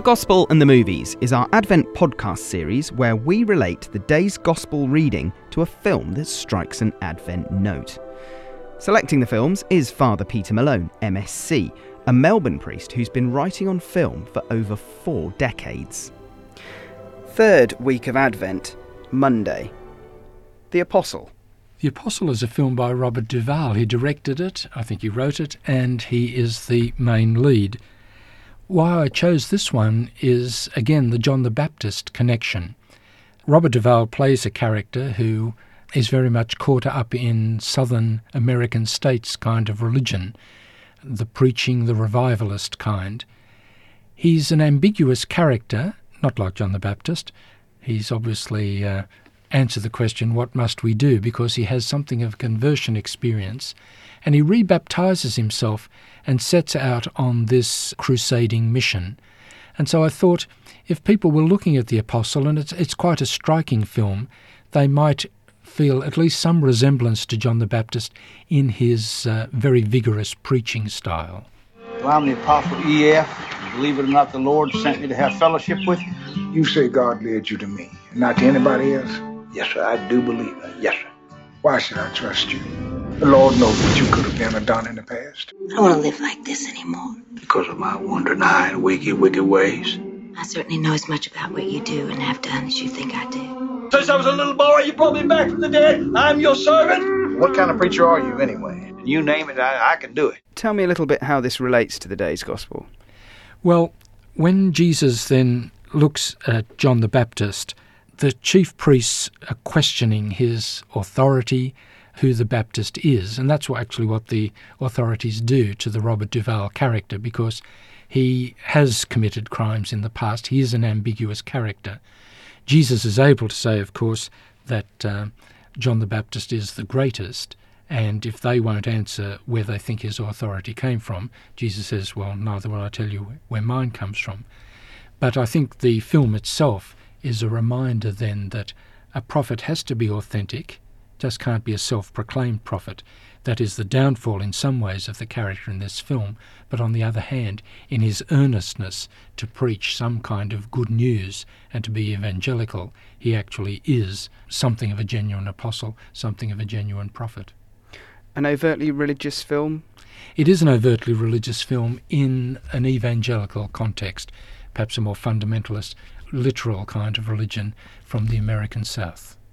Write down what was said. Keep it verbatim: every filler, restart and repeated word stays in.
Gospel and the Movies is our Advent podcast series where we relate the day's Gospel reading to a film that strikes an Advent note. Selecting the films is Father Peter Malone, M S C, a Melbourne priest who's been writing on film for over four decades. Third week of Advent, Monday. The Apostle. The Apostle is a film by Robert Duvall. He directed it, I think he wrote it, and he is the main lead. Why I chose this one is, again, the John the Baptist connection. Robert Duvall plays a character who is very much caught up in Southern American states kind of religion, the preaching, the revivalist kind. He's an ambiguous character, not like John the Baptist. He's obviously uh, answered the question, what must we do? Because he has something of a conversion experience, and he rebaptizes himself and sets out on this crusading mission. And so I thought, if people were looking at The Apostle, and it's, it's quite a striking film, they might feel at least some resemblance to John the Baptist in his uh, very vigorous preaching style. Well, I'm the Apostle E F Believe it or not, the Lord sent me to have fellowship with you. You say God led you to me, and not to anybody else? Yes, sir, I do believe that. Yes, sir. Why should I trust you? The Lord knows what you could have done or done in the past. I don't want to live like this anymore. Because of my wandering eye and wicked, wicked ways. I certainly know as much about what you do and have done as you think I do. Since I was a little boy, you brought me back from the dead. I'm your servant. What kind of preacher are you, anyway? You name it, I, I can do it. Tell me a little bit how this relates to the day's Gospel. Well, when Jesus then looks at John the Baptist, the chief priests are questioning his authority, who the Baptist is, and that's what actually what the authorities do to the Robert Duvall character, because he has committed crimes in the past. He is an ambiguous character. Jesus is able to say, of course, that uh, John the Baptist is the greatest, and if they won't answer where they think his authority came from, Jesus says, well, neither will I tell you where mine comes from. But I think the film itself is a reminder then that a prophet has to be authentic, just can't be a self-proclaimed prophet. That is the downfall in some ways of the character in this film, but on the other hand, in his earnestness to preach some kind of good news and to be evangelical, he actually is something of a genuine apostle, something of a genuine prophet. An overtly religious film? It is an overtly religious film in an evangelical context, perhaps a more fundamentalist, literal kind of religion from the American South.